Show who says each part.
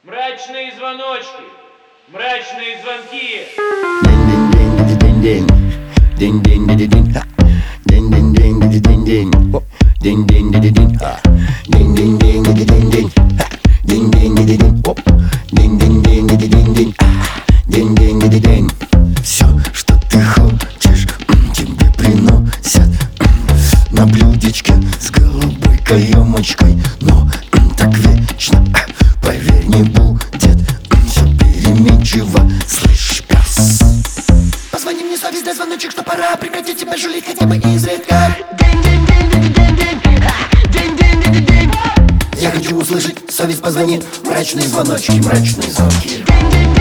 Speaker 1: Мрачные звоночки, мрачные звонки.
Speaker 2: День-день-день-день-день, день-день-день-день, день-день-день-день-день, день-день-день-день, день-день-день-день-день, день-день-день-день, день-день-день-день-день, день-день-день-день. Все, что ты хочешь, тебе приносят на блюдечке с голубой каемочкой. Но так вечно, поверь, не будет. Все переменчиво, слышь, пес. Позвони мне, совесть, дай звоночек, что пора прекратить тебя жулить хотя бы изредка. Я хочу услышать, совесть, позвони. Мрачные звоночки, мрачные звонки.